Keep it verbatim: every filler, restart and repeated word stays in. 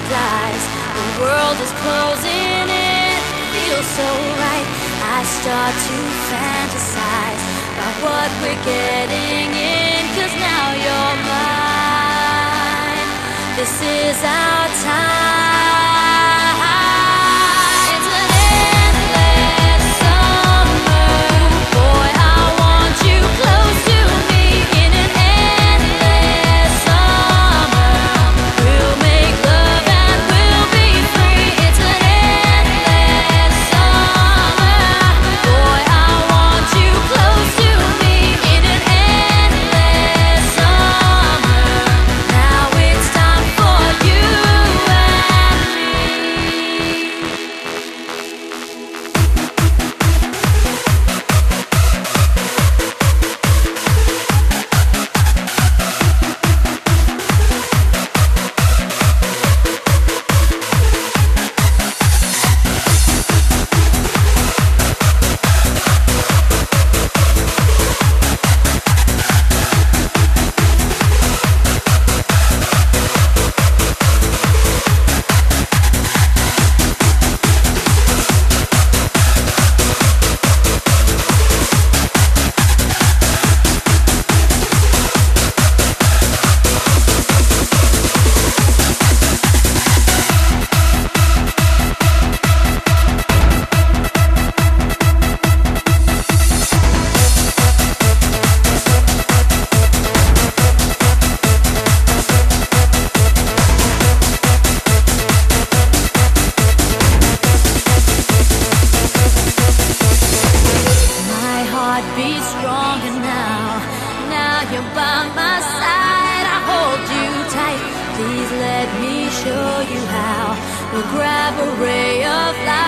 flies. The world is closing in, feels so right. I start to fantasize about what we're getting in, 'cause now you're mine. This is our time. It's an endless summer. Boy, I want you close to me in an endless summer. We'll make love and we'll be free. It's an endless summer. Boy, I want you close to me in an endless summer. Now it's time for you and me. My heart beats stronger now. Now you're by my side. I hold you tight. Please let me show you how. We'll grab a ray of light.